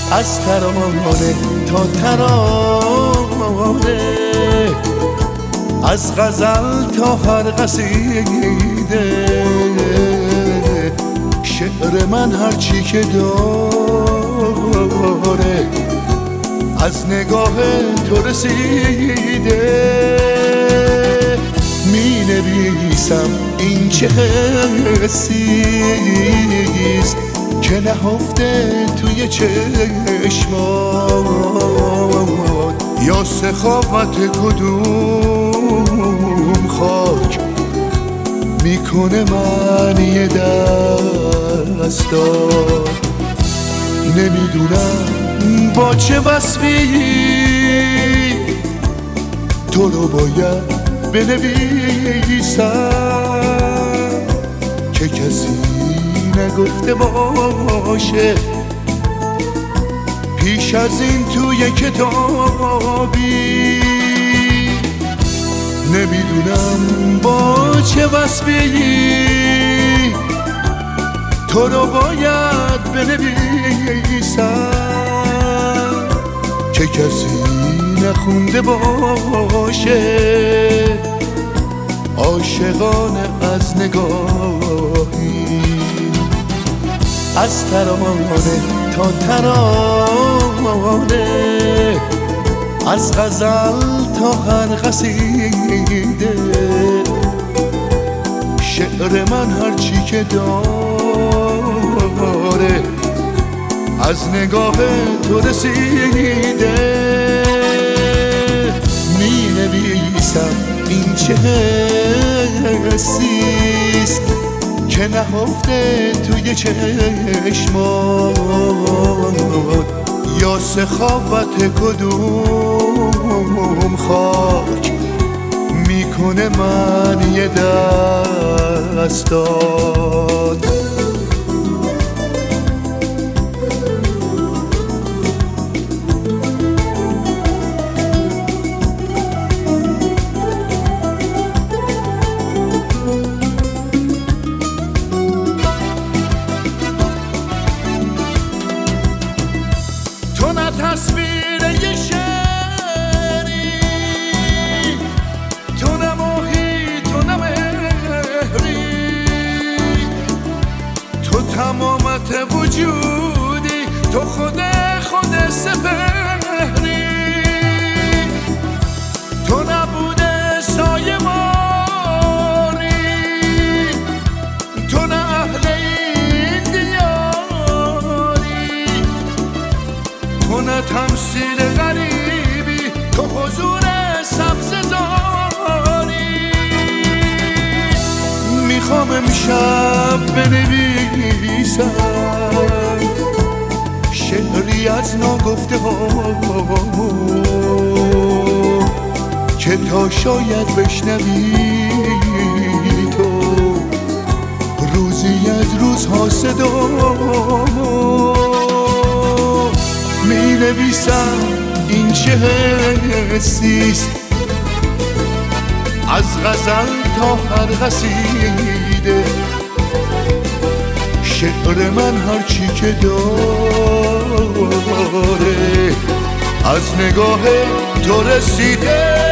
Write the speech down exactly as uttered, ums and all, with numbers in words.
از ترانه تا ترانه، از غزل تا هر قصیده، شعر من هرچی که داره از نگاه تو رسیده. می نویسم این چه حسیست که نهفته توی چشمات، یا سخاوت کدوم خاک میکنه معنی دستات. نمیدونم با چه وصفی تو رو باید بنویسم که کسی نگفته باشه پیش از این توی کتابی. نمیدونم با چه وصفی تو رو باید بنویسم که کسی نخونده باشه عاشقانه از نگاهی. از ترانه تا ترانه، از غزل تا هر قصیده، شعر من هرچی که داره از نگاه تو رسیده. می نویسم این چه حسیست که نهفته توی چشمات، یا سخاوت کدوم خاک میکنه معنی دستات. تو نه تصویر یه شعری، تو نه ماهی، تو نه مهری، تو تمامت وجودی، تو خود خود سپهری، تو نبوده سایه ماری، تو نه اهل این دیاری، تو نه تمثیل غریبی، تو حضور سبززاری. میخوام امشب بنویسم شعری از ناگفته هامو که تا شاید بشنوی تو روزی از روزها صدامو. می نویسم این چه حسیست از غزل تا هر قصیده، شعر من هرچی که داره از نگاه تو رسیده.